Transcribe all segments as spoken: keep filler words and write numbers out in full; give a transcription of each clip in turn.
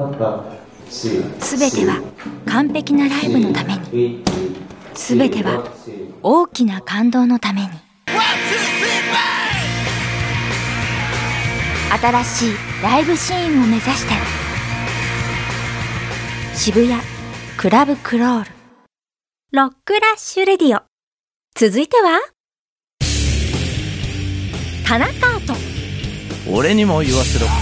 すべては完璧なライブのために、すべては大きな感動のために。新しいライブシーンを目指して、渋谷クラブクロールロックラッシュレディオ。続いては田中アート。 俺にも言わせろ。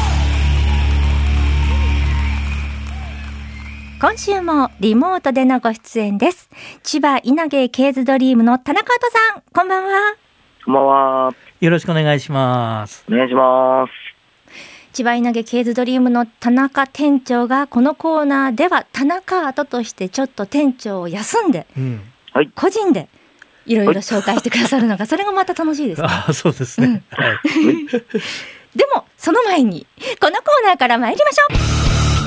今週もリモートでのご出演です。千葉稲毛ケーズドリームの田中アートさん、こんばんは。 こんばんは。 よろしくお願いします。 お願いします。 千葉稲毛ケーズドリームの田中店長がこのコーナーでは田中アートとしてちょっと店長を休んで、うんはい、個人でいろいろ紹介してくださるのが、それがまた楽しいですね。 あ、そうですね、うんはい、 でもその前にこのコーナーから参りましょう。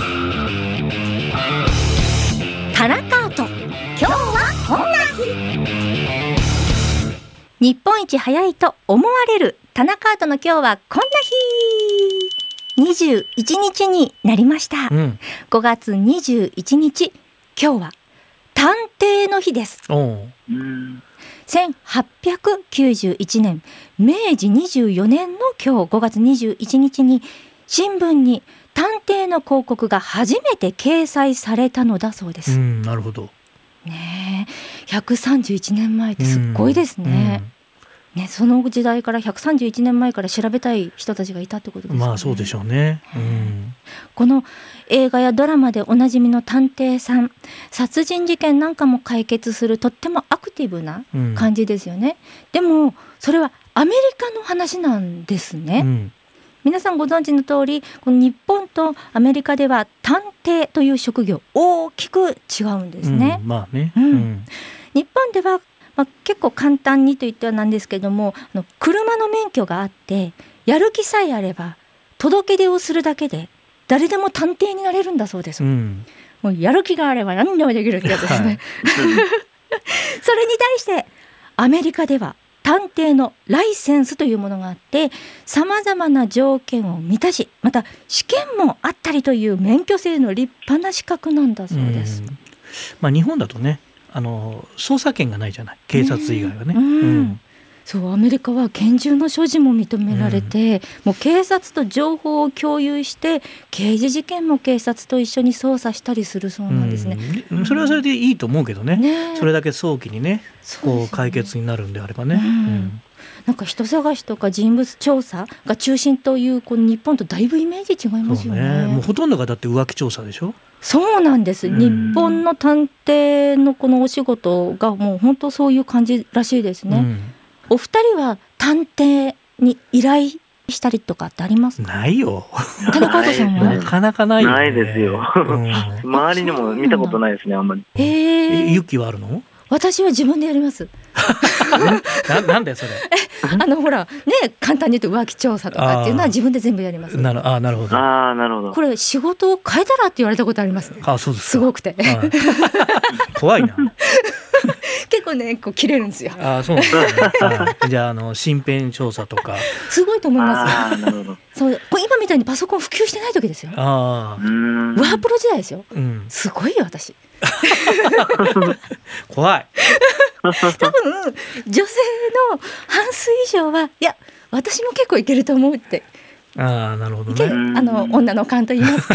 田中アート、今日はこんな日。日本一早いと思われる田中アートの今日はこんな日。にじゅういちにちになりました、うん、ごがつにじゅういちにち、今日は探偵の日です。おせんはっぴゃくきゅうじゅういちねんめいじにじゅうよねんの今日ごがつにじゅういちにちに新聞に探偵の広告が初めて掲載されたのだそうです。 うん、なるほどねえ、ひゃくさんじゅういちねんまえってすっごいですね、うん、ね、その時代からひゃくさんじゅういちねんまえから調べたい人たちがいたってことですね。 まあそうでしょうね、うん、 この映画やドラマでおなじみの探偵さん、殺人事件なんかも解決するとってもアクティブな感じですよね、うん、でもそれはアメリカの話なんですね、うん、皆さんご存知の通り、この日本とアメリカでは探偵という職業大きく違うんですね、 うん、まあね、 うんうん、日本では、まあ、結構簡単にと言ってはなんですけども、あの車の免許があってやる気さえあれば届け出をするだけで誰でも探偵になれるんだそうです、うん、もうやる気があれば何でもできるってやつですね、はい、それに対してアメリカでは探偵のライセンスというものがあって、さまざまな条件を満たし、また試験もあったりという免許制の立派な資格なんだそうです。うん、 まあ、日本だとね、あの捜査権がないじゃない、警察以外はね、うんうん、そうアメリカは拳銃の所持も認められて、うん、もう警察と情報を共有して刑事事件も警察と一緒に捜査したりするそうなんですね、 うん、それはそれでいいと思うけどね、ね、それだけ早期にね、こう解決になるんであればね、うんうん、 なんか人探しとか人物調査が中心というこの日本とだいぶイメージ違いますよ ね, ねもうほとんどがだって浮気調査でしょ。 そうなんです、うん、日本の探偵のこのお仕事がもう本当そういう感じらしいですね、うん、お二人は探偵に依頼したりとかってありますか？ ないよ。 田中アートさんは？ なかなかないよね。 ないですよ、うん、周りにも見たことないですね、あんまり。 へえ、ユッキーはあるの？ 私は自分でやりますな, なんだよそれ。 あのほらね、簡単に言うと浮気調査とかっていうのは自分で全部やります。 なる、あ、なるほど。 あ、なるほど。 これ仕事を変えたらって言われたことありますね。 あ、そうですか。 すごくて怖いな結構ね、こう切れるんですよ。 あ、そうなんですねじゃあ、あの身辺調査とかすごいと思います。 あ、なるほど。 そうこれ今みたいにパソコン普及してない時ですよ。 あ、 ワープロ時代ですよ、うん、すごいよ私怖い多分女性の半数以上はいや私も結構いけると思うって。 ああ、なるほどね。 あの女の勘と言いますか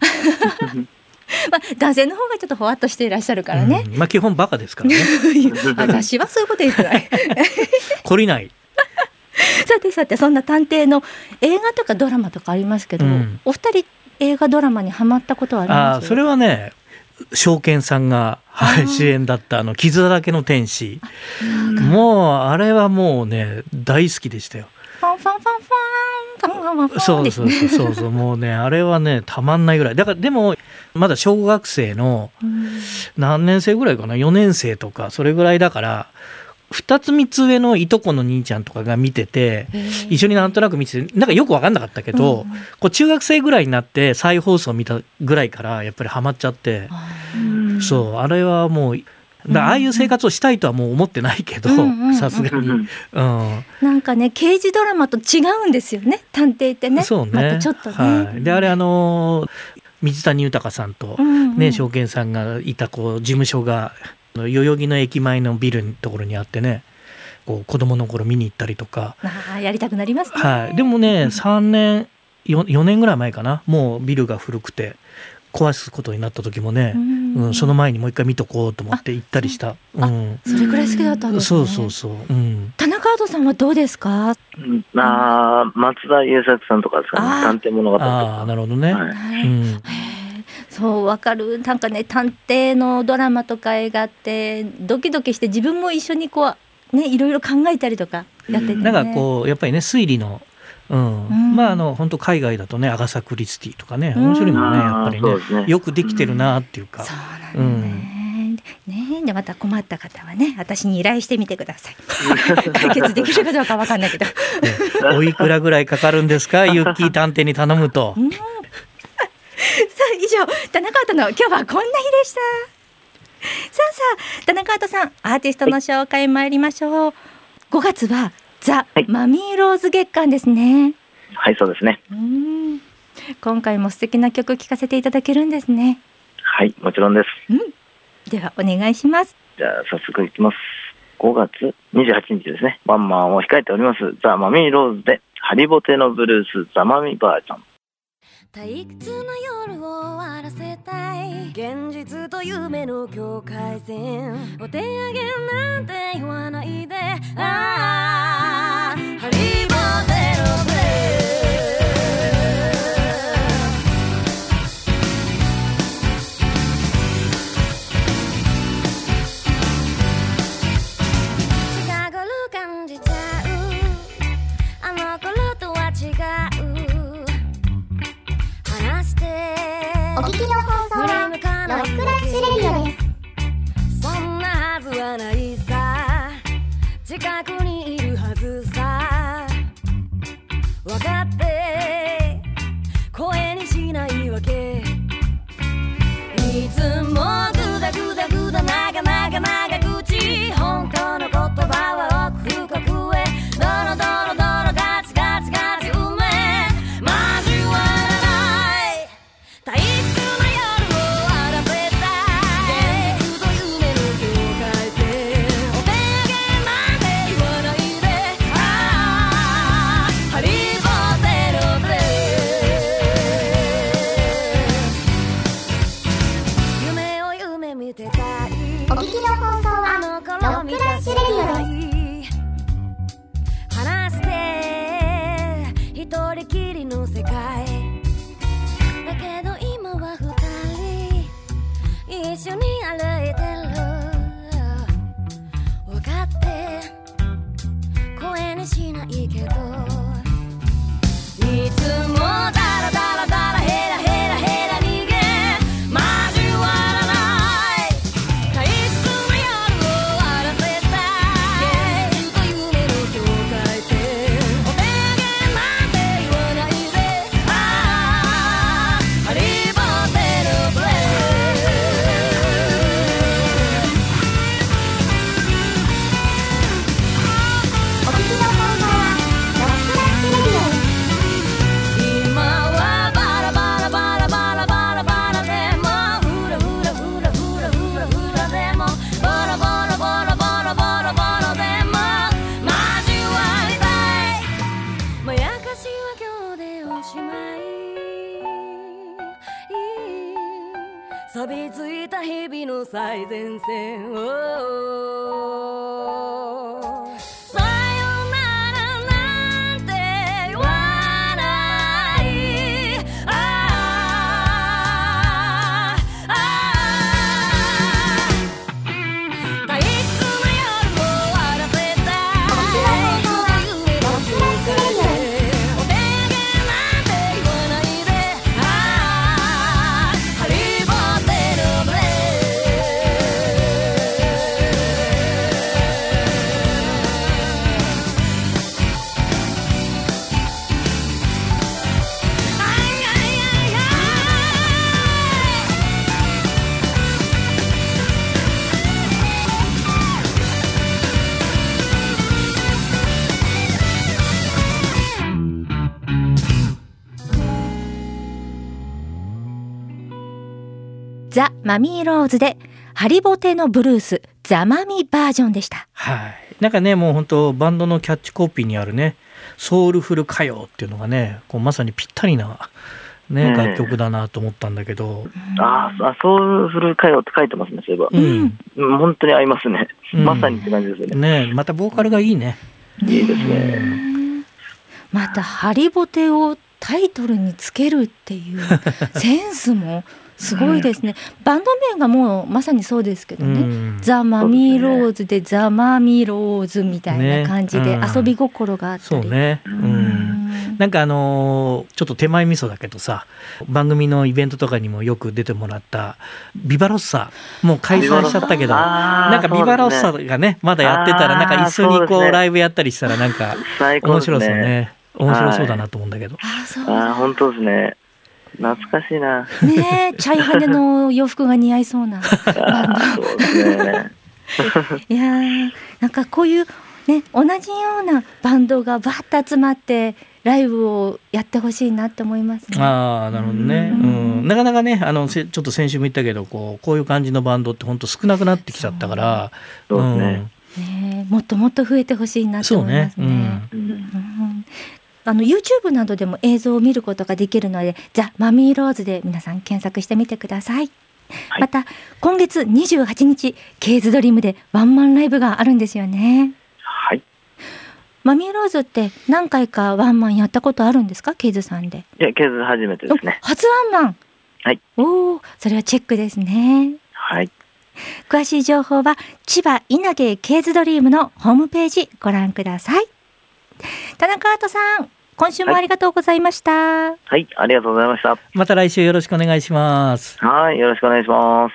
まあ、男性の方がちょっとほわっとしていらっしゃるからね、 うん、まあ、基本バカですからね私はそういうこと言ってない懲りないさてさて、そんな探偵の映画とかドラマとかありますけど、うん、お二人映画ドラマにハマったことはあります？ あ、それはね、証券さんが、はい、主演だったあの傷だらけの天使、もうあれはもうね大好きでしたよ。 ファンファンファンファンファンファンファン、 そうそうそうそうもうねあれはねたまんないぐらいだから。でもまだ小学生の何年生ぐらいかな、よねん生とかそれぐらいだから、ふたつみっつ上のいとこの兄ちゃんとかが見てて、一緒になんとなく見てて、なんかよく分かんなかったけど、うん、こう中学生ぐらいになって再放送見たぐらいからやっぱりハマっちゃって、うん、そうあれはもうだああいう生活をしたいとはもう思ってないけど、さすがに、うん、 なんかね刑事ドラマと違うんですよね、探偵ってね。 そうね、 またちょっとね、 はい、であれあの水谷豊さんと、 うんうんね、証券さんがいたこう事務所が代々木の駅前のビルのところにあってね、こう子供の頃見に行ったりとか、 あやりたくなりますね。 はい、でもねさんねん 4, よねんぐらい前かな、もうビルが古くて壊すことになった時もね、 うんうん、その前にもう一回見とこうと思って行ったりした。うん、 それくらい好きだったんですね。 そうそうそう、うん、 田中アートさんはどうですか？ うんあー松田優作さんとかですかね、 あー探偵物語とああか。 なるほどね、 はいうん、 へーそうわかる。なんかね探偵のドラマとか映画ってドキドキして自分も一緒にこうねいろいろ考えたりとかやってて、ね、 なんかこうやっぱりね推理の、うんうん、 まああの本当海外だとねアガサ・クリスティとかね面白いもんね、 うんやっぱりねそうですねよくできてるなっていうか、 そうなんだね、ねでまた困った方はね私に依頼してみてください解決できるかどうかわかんないけどねおいくらぐらいかかるんですかユッキー探偵に頼むと。 うんさあ以上田中アートの今日はこんな日でした。さあさあ田中アートさんアーティストの紹介参りましょう。ごがつはザ・はいマミーローズ月間ですね。 はい、そうですね。 うん今回も素敵な曲聴かせていただけるんですね。 はい、もちろんです。 うんではお願いします。 じゃあ早速いきます。ごがつにじゅうはちにちですね。ワンマンを控えておりますザ・マミーローズでハリボテのブルースザ・マミバージョン。 退屈な夜を終わらせたい、現実と夢の境界線、お手上げなんて言わないで、ああハリボテのブルー、近頃感じちゃう、あの頃とは違う、 お聞きの放送はロックラッシュレディオです。 そんなはずはないさ、近くにいるはずさ、分かって声にしないわけ、いつもグダグダグダ長々長口、本当の言葉は奥深くへ、ドロドロドロガチガチガチうめ交わらない退屈な夜を終わらせたい、現実と夢の境界線、お手上げなんて言わないで、ああハリボテのブレー、夢を夢見てたい、 お聞きの放送はあのロ頃見たックラッシュレディオです。 話して一人きりの世界だけど、今は二人一緒に歩いてる、分かって声にしないけど、いつもダラダラダラヘラヘラヘラ逃げ交わらない退屈な夜を終わらせたい、現実と夢の境界線、お手上げなんて言わないで、ああハリボテのブレお聞きの放送はロックラッシュレディオです。 今はバラバラバラバラバラバラでも、フラフラフラフラフラフラでも、ボロボロボロボロボロボロでも交わりたい、まやかしは今日でおしまい、錆びついた日々の最前線をさよならなんて言わない、ああああ退屈な夜を終わらせたい、 お聞きの放送はロックラッシュレディオです。 お手上げなんて言わないで、ああハリボテのブレーザ・マミーローズでハリボテのブルースザ・マミバージョンでした。 はい、なんかねもう本当バンドのキャッチコピーにあるねソウルフル歌謡っていうのがねこうまさにぴったりな、ね、楽曲だなと思ったんだけど、 うん、ああソウルフル歌謡って書いてますね。そういえば、うん、本当に合いますね、うん、まさにって感じですよね。 ねまたボーカルがいいね、 いいですね、うん、 またハリボテをタイトルにつけるっていうセンスもすごいですね。バンド名がもうまさにそうですけどね、うん、ザ・マミーローズでザ・マミローズみたいな感じで遊び心があったり、 ね、そうね、うん、なんかあのー、ちょっと手前味噌だけどさ番組のイベントとかにもよく出てもらったビバロッサもう解散しちゃったけどなんかビバロッサがねまだやってたらなんか一緒にこうライブやったりしたらなんか面白そうね面白そうだなと思うんだけど、 はい、ああ本当ですね懐かしいなねえチャイ派手の洋服が似合いそうなバンドそうですねいやなんかこういうね同じようなバンドがバッと集まってライブをやってほしいなって思いますね。 ああなるほどね、うんうん、なかなかねあのちょっと先週も言ったけどこうこういう感じのバンドって本当少なくなってきちゃったからそうですね、 うんね、もっともっと増えてほしいなって思いますね。そうね、うんうんうんあの YouTube などでも映像を見ることができるのでザ・マミーローズで皆さん検索してみてください、はい、また今月にじゅうはちにちケイズドリームでワンマンライブがあるんですよね。 はい。 マミーローズって何回かワンマンやったことあるんですかケイズさんで。 いやケイズ初めてですね。 初ワンマン。 はい。 おおそれはチェックですね。 はい。 詳しい情報は千葉稲毛ケイズドリームのホームページご覧ください。田中アートさん今週もありがとうございました。はい、 はい、ありがとうございました。 また来週よろしくお願いします。 はい、よろしくお願いします。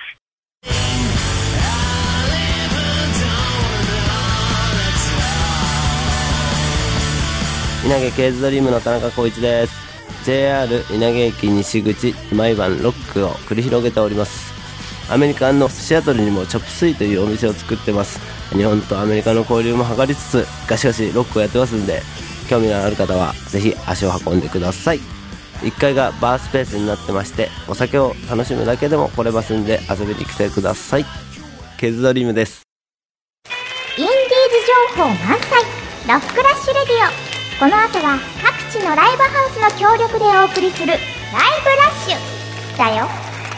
稲毛ケイズドリームの田中光一です。 ジェイアール 稲毛駅西口毎晩ロックを繰り広げております。アメリカのシアトルにもチョップスイというお店を作ってます。日本とアメリカの交流も図りつつガシガシロックをやってますんで興味のある方はぜひ足を運んでください。いっかいがバースペースになってましてお酒を楽しむだけでも来れますんで遊びに来てください。ケイズドリームです。 インディーズ情報満載ロックラッシュレディオ。この後は各地のライブハウスの協力でお送りするライブラッシュだよ。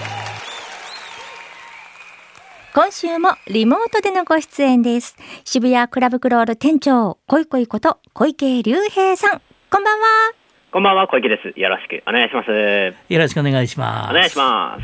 今週もリモートでのご出演です。渋谷クラブクロール店長小池こと小池隆平さん、こんばんは。 こんばんは、小池です。よろしくお願いします。 よろしくお願いします。 お願いします。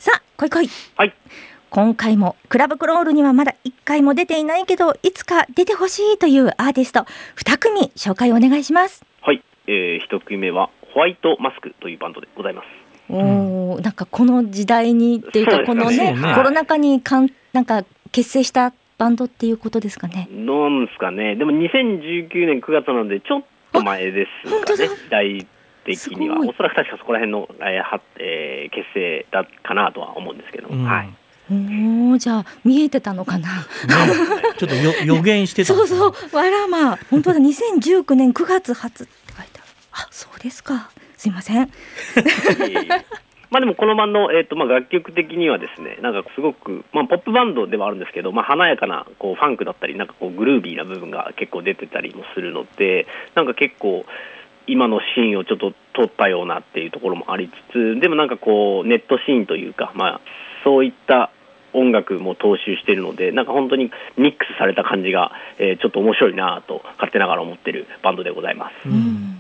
さあ小池、 はい、 今回もクラブクロールにはまだいっかいも出ていないけどいつか出てほしいというアーティストに組紹介お願いします。 はい、えー、いち組目はホワイトマスクというバンドでございます。 おー、なんかこの時代にっていうかこの ね, ねコロナ禍にかんなんか結成したバンドっていうことですかね。 なんですかね。でもにせんじゅうきゅうねんくがつなのでちょっと前ですかね。時代的にはおそらく確かそこら辺の、えーはえー、結成だかなとは思うんですけども、うん、はい。 おじゃあ見えてたのかな、ね、 ちょっとよ予言してたそうそうわらま本当だにせんじゅうきゅうねんくがつ初って書いてある。あそうですかすいませんまあでもこのバンド、えーとまあ、楽曲的にはですねなんかすごく、まあ、ポップバンドではあるんですけど、まあ、華やかなこうファンクだったりなんかこうグルービーな部分が結構出てたりもするのでなんか結構今のシーンをちょっと撮ったようなっていうところもありつつでもなんかこうネットシーンというか、まあ、そういった音楽も踏襲しているのでなんか本当にミックスされた感じが、えー、ちょっと面白いなと勝手ながら思っているバンドでございます、うん、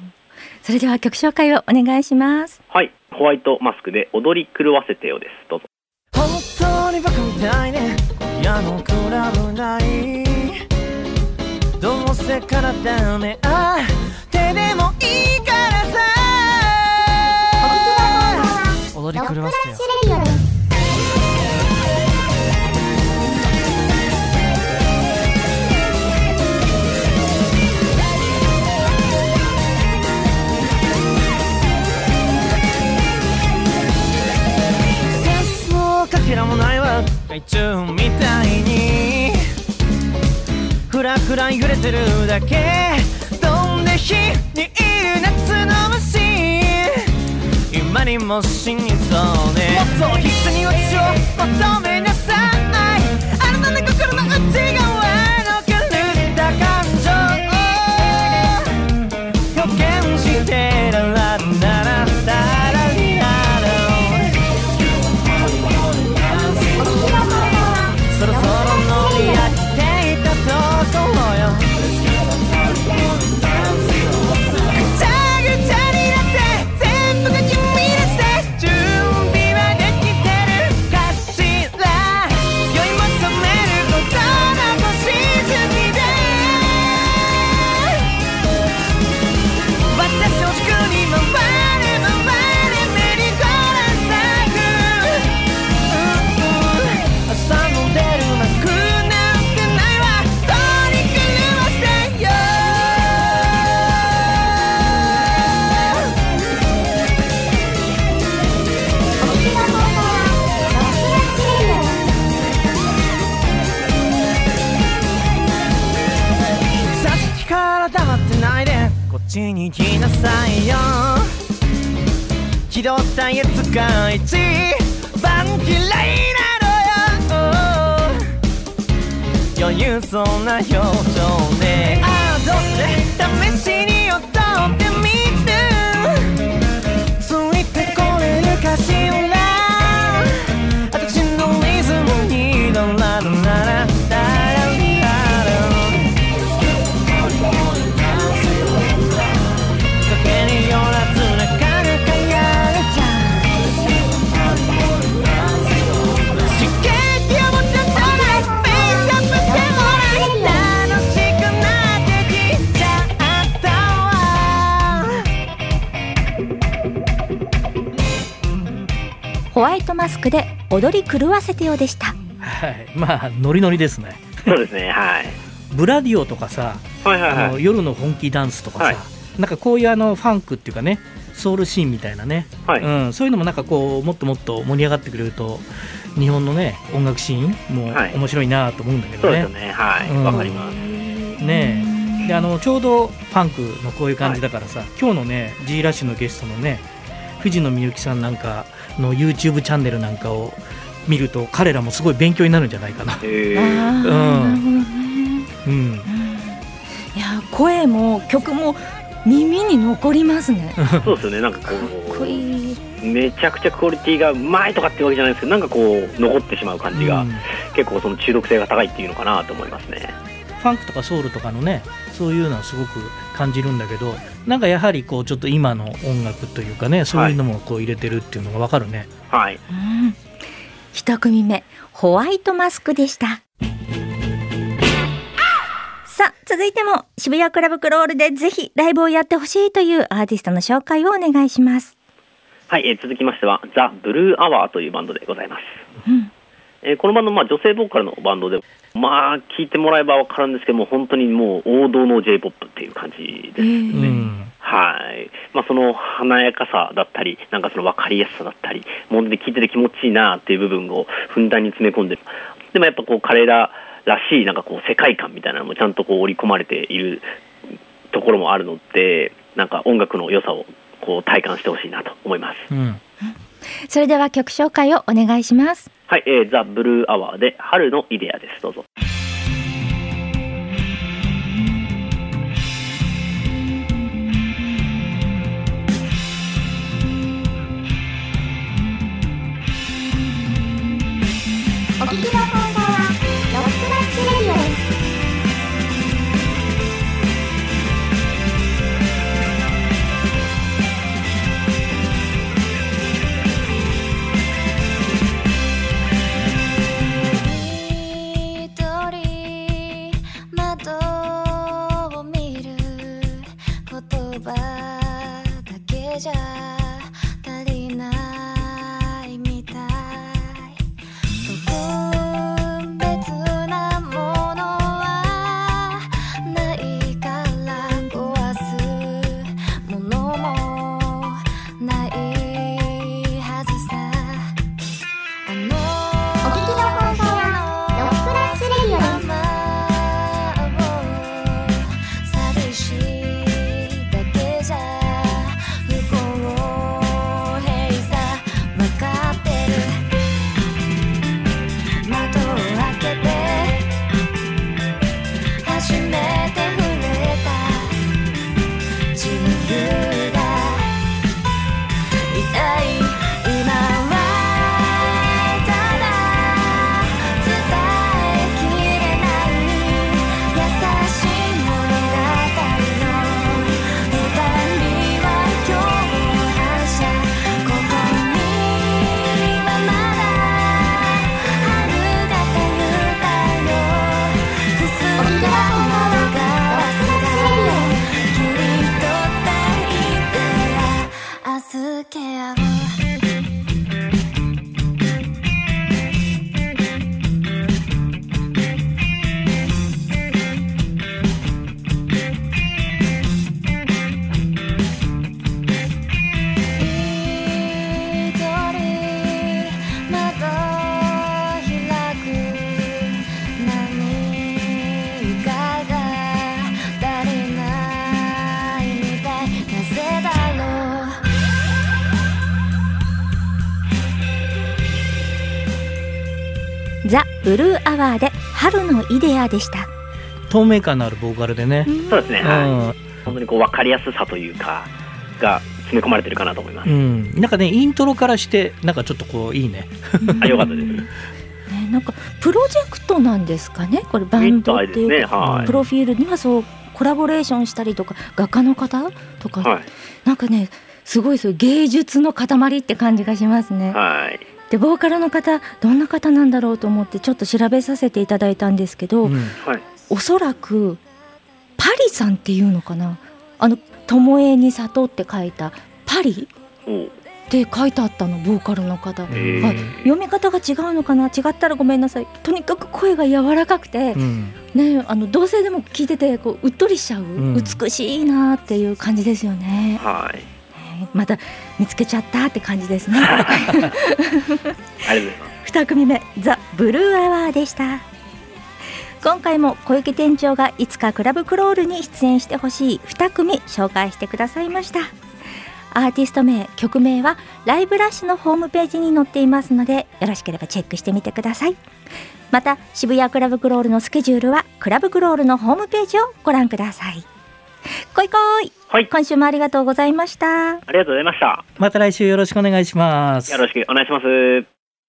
それでは曲紹介をお願いします。 はい、ホワイトマスクで踊り狂わせてよです。どうぞ。 本当にバカみたいね今夜のクラブないどうせからダメあ手でもいいからさ踊り狂わせてよ。かけらもないわ海中みたいにふらふら揺れてるだけ飛んで火にいる夏の虫今りも死にそうね。もっと必に私を求めなさい。あなたの心の内側の狂った感情を予見してララララララリララ。そろそろ乗り飽きていたところよ。ぐちゃぐちゃになって全部が君らして準備はできてるかしら。酔いも覚めるほどの星月で私を軸に回れ回れメリーゴーランドサイクル。朝の出るなくなんてないわ。とにかくわせよ。さっきから黙ってないでこっちに来なさいよ。気取ったやつが一番嫌いなのよ。余裕そうな表情でああどうして試しに踊ってみる。ついてこれるかしら。私のリズムにラララララララリララ。賭けによらずなかなかやるじゃん。刺激を持ってちょうだいフェイスアップしてもらい楽しくなってきちゃったわ。 ホワイトマスクで踊り狂わせてよでした。 はい、まあノリノリですね。 そうですね、はい。 ブラディオとかさ、 はいはいはいあの夜の本気ダンスとかさ、 はいなんかこういうあのファンクっていうかね、ソウルシーンみたいなね、 はいうん、そういうのもなんかこうもっともっと盛り上がってくれると日本のね音楽シーンもはい面白いなと思うんだけどね。 そうですよね、はい。 うんわかります。 ねえであのちょうどファンクのこういう感じだからさ、今日のね G ラッシュのゲストのね藤野みゆきさんなんかの YouTube チャンネルなんかを見ると彼らもすごい勉強になるんじゃないかな。 へーあー、 うんなるほどね。 うんいや声も曲も耳に残りますね。 そうですよね、なんかこかっこういい。 めちゃくちゃクオリティがうまいとかってわけじゃないですけど、なんかこう残ってしまう感じが、 うん結構その中毒性が高いっていうのかなと思いますね。 ファンクとかソウルとかのねそういうのはすごく感じるんだけど、なんかやはりこうちょっと今の音楽というかねそういうのもこう入れてるっていうのが分かるね。 はい。 うん一組目ホワイトマスクでした。さあ続いても渋谷クラブクロールでぜひライブをやってほしいというアーティストの紹介をお願いします。 はい、えー続きましてはザ・ブルーアワーというバンドでございます。 うんえーこのバンド、まあ、女性ボーカルのバンドで、まあ聞いてもらえば分かるんですけども、本当にもう王道の J-ポップ っていう感じですね。 うんはい。まあその華やかさだったり、なんかその分かりやすさだったり、もうで聞いてて気持ちいいなっていう部分をふんだんに詰め込んで、でもやっぱこう彼ららしいなんかこう世界観みたいなのもちゃんとこう織り込まれているところもあるので、なんか音楽の良さをこう体感してほしいなと思います。 うんそれでは曲紹介をお願いします。 はい、えー、ザ・ブルーアワーで春のイデアです。どうぞ。 お聞きの放送はロックラッシュレディオです。 一人窓を見る言葉だけじゃ足りないみたい。遠ザ・ブルーアワーで春のイデアでした。 透明感のあるボーカルでね、 そうですね、 うん、 はい、本当にこう分かりやすさというかが詰め込まれてるかなと思います、 うん、なんかねイントロからしてなんかちょっとこういいねあ、よかったですね。なんかプロジェクトなんですかね、これバンドっていう、ね、はい、プロフィールにはそうコラボレーションしたりとか画家の方とか、はい、なんかねすごいそういう芸術の塊って感じがしますね、はい、でボーカルの方どんな方なんだろうと思ってちょっと調べさせていただいたんですけど、うん、はい、おそらくパリさんっていうのかな、あの巴に里って書いたパリって書いてあったの、ボーカルの方、読み方が違うのかな、違ったらごめんなさい。とにかく声が柔らかくて、うんね、あの同性でも聞いててこううっとりしちゃう、うん、美しいなっていう感じですよね、はい、また見つけちゃったって感じですねありがとうございますに組目ザ・ブルーアワーでした。今回も小池店長がいつかクラブクロールに出演してほしいに組紹介してくださいました。アーティスト名、曲名はライブラッシュのホームページに載っていますのでよろしければチェックしてみてください。また渋谷クラブクロールのスケジュールはクラブクロールのホームページをご覧ください。こいこい、はい、今週もありがとうございました。 ありがとうございました。 また来週よろしくお願いします。 よろしくお願いします。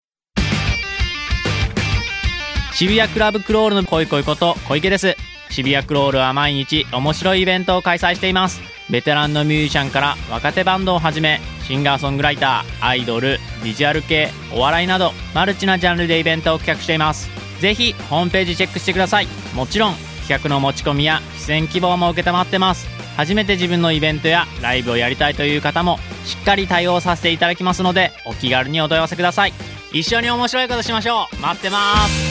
渋谷クラブクロールのこいこいこと小池です。渋谷クロールは毎日面白いイベントを開催しています。ベテランのミュージシャンから若手バンドをはじめシンガーソングライター、アイドル、ビジュアル系、お笑いなどマルチなジャンルでイベントを企画しています。ぜひホームページチェックしてください。もちろん企画の持ち込みや出演希望も受けたまってます。初めて自分のイベントやライブをやりたいという方もしっかり対応させていただきますのでお気軽にお問い合わせください。一緒に面白いことしましょう。待ってます。